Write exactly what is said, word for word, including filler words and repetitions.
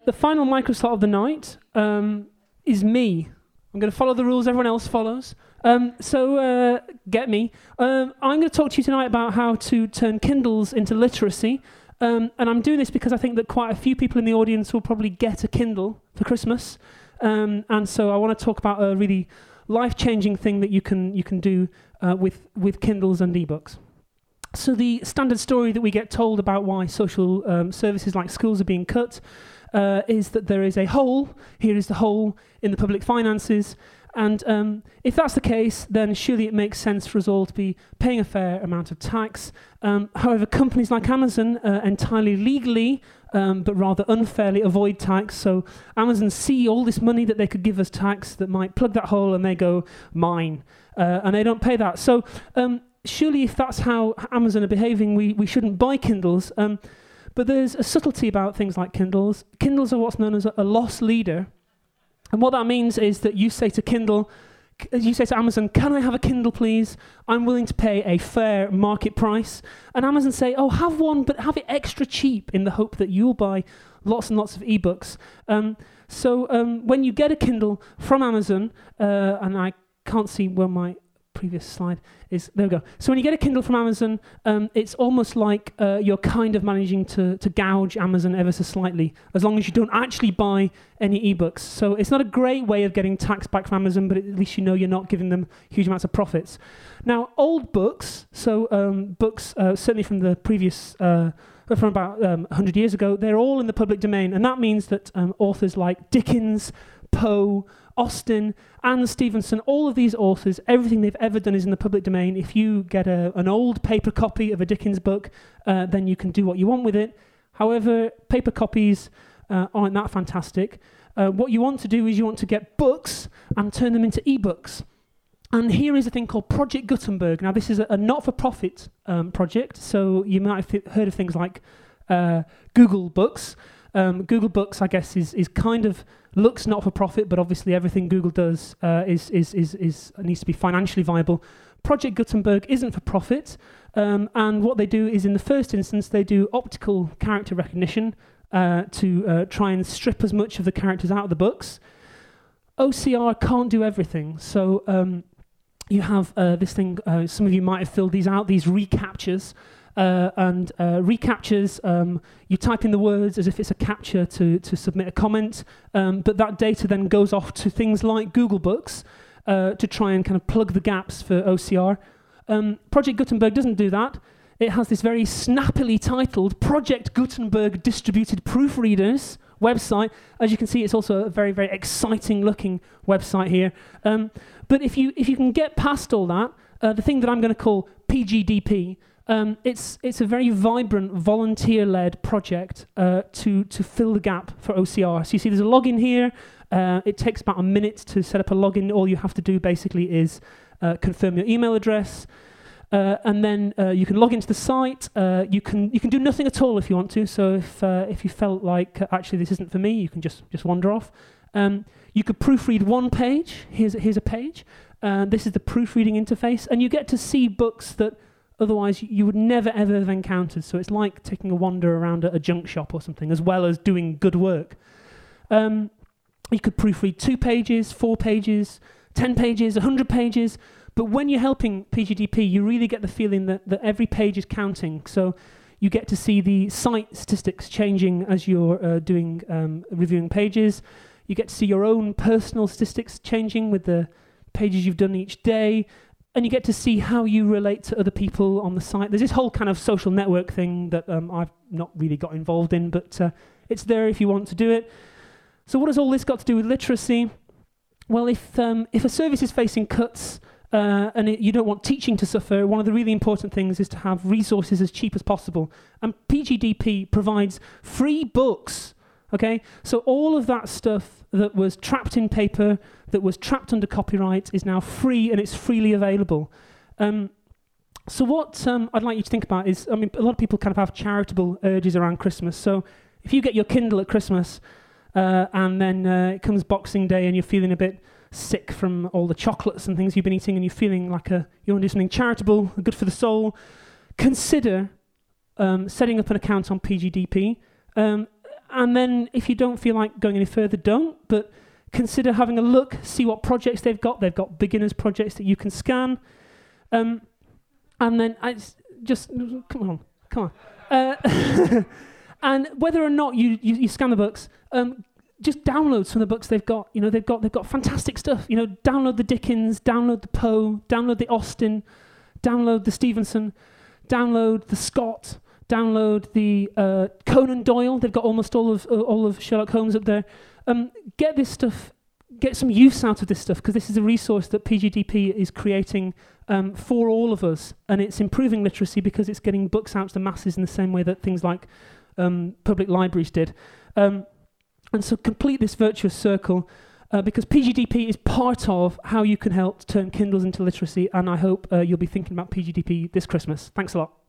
the final microslot of the night um, is me. I'm going to follow the rules everyone else follows. Um, so uh, get me. Um, I'm going to talk to you tonight about how to turn Kindles into literacy. Um, and I'm doing this because I think that quite a few people in the audience will probably get a Kindle for Christmas. Um, and so I want to talk about a really life-changing thing that you can you can do uh, with, with Kindles and ebooks. So the standard story that we get told about why social um, services like schools are being cut uh, is that there is a hole. Here is the hole in the public finances. And um, if that's the case, then surely it makes sense for us all to be paying a fair amount of tax. Um, however, companies like Amazon uh, entirely legally, um, but rather unfairly avoid tax. So Amazon see all this money that they could give us tax that might plug that hole, and they go, mine. Uh, and they don't pay that. So um, surely if that's how Amazon are behaving, we, we shouldn't buy Kindles. Um, but there's a subtlety about things like Kindles. Kindles are what's known as a, a loss leader. And what that means is that you say to Kindle, you say to Amazon, can I have a Kindle, please? I'm willing to pay a fair market price. And Amazon say, oh, have one, but have it extra cheap in the hope that you'll buy lots and lots of ebooks. Um, so um, when you get a Kindle from Amazon, uh, and I can't see where my previous slide is, there we go. So when you get a Kindle from Amazon, um, it's almost like uh, you're kind of managing to, to gouge Amazon ever so slightly, as long as you don't actually buy any ebooks. So it's not a great way of getting tax back from Amazon, but at least you know you're not giving them huge amounts of profits. Now, old books, so um, books uh, certainly from the previous, uh, from about um, one hundred years ago, they're all in the public domain, and that means that um, authors like Dickens, Poe, Austen, and Stevenson, all of these authors, everything they've ever done is in the public domain. If you get a, an old paper copy of a Dickens book, uh, then you can do what you want with it. However, paper copies uh, aren't that fantastic. Uh, what you want to do is you want to get books and turn them into ebooks. And here is a thing called Project Gutenberg. Now, this is a, a not-for-profit um, project, so you might have th- heard of things like uh, Google Books. Um, Google Books, I guess, is is kind of looks not for profit, but obviously everything Google does uh, is, is is is needs to be financially viable. Project Gutenberg isn't for profit, um, and what they do is, in the first instance, they do optical character recognition uh, to uh, try and strip as much of the characters out of the books. O C R can't do everything, so um, you have uh, this thing. Uh, some of you might have filled these out. These recaptures. Uh, and uh, recaptures, um, you type in the words as if it's a capture to, to submit a comment, um, but that data then goes off to things like Google Books uh, to try and kind of plug the gaps for O C R. Um, Project Gutenberg doesn't do that. It has this very snappily titled Project Gutenberg Distributed Proofreaders website. As you can see, it's also a very, very exciting looking website here. Um, but if you if you can get past all that, uh, the thing that I'm going to call P G D P, Um, it's it's a very vibrant, volunteer-led project uh, to to fill the gap for O C R. So you see there's a login here. Uh, it takes about a minute to set up a login. All you have to do basically is uh, confirm your email address, uh, and then uh, you can log into the site. Uh, you can you can do nothing at all if you want to. So if uh, if you felt like uh, actually this isn't for me, you can just just wander off. Um, you could proofread one page. Here's here's a page. Uh, this is the proofreading interface, and you get to see books that otherwise you would never, ever have encountered. So it's like taking a wander around a, a junk shop or something, as well as doing good work. Um, you could proofread two pages, four pages, ten pages, a hundred pages. But when you're helping P G D P, you really get the feeling that, that every page is counting. So you get to see the site statistics changing as you're uh, doing um, reviewing pages. You get to see your own personal statistics changing with the pages you've done each day. And you get to see how you relate to other people on the site. There's this whole kind of social network thing that um, I've not really got involved in, but uh, it's there if you want to do it. So what has all this got to do with literacy? Well, if um, if a service is facing cuts uh, and it, you don't want teaching to suffer, one of the really important things is to have resources as cheap as possible. And P G D P provides free books. Okay, so all of that stuff that was trapped in paper, that was trapped under copyright, is now free, and it's freely available. Um, so what um, I'd like you to think about is, I mean, a lot of people kind of have charitable urges around Christmas. So if you get your Kindle at Christmas, uh, and then uh, it comes Boxing Day, and you're feeling a bit sick from all the chocolates and things you've been eating, and you're feeling like a, you want to do something charitable, good for the soul, consider um, setting up an account on P G D P. Um, and then if you don't feel like going any further, don't. But consider having a look, see what projects they've got. They've got beginners projects that you can scan. Um, and then I just, come on, come on. Uh, and whether or not you, you, you scan the books, um, just download some of the books they've got. You know, they've got they've got fantastic stuff. You know, download the Dickens, download the Poe, download the Austen, download the Stevenson, download the Scott, download the uh, Conan Doyle. They've got almost all of uh, all of Sherlock Holmes up there. Um, get this stuff, get some use out of this stuff, because this is a resource that P G D P is creating um, for all of us, and it's improving literacy because it's getting books out to the masses in the same way that things like um, public libraries did. Um, and so complete this virtuous circle, uh, because P G D P is part of how you can help turn Kindles into literacy, and I hope uh, you'll be thinking about P G D P this Christmas. Thanks a lot.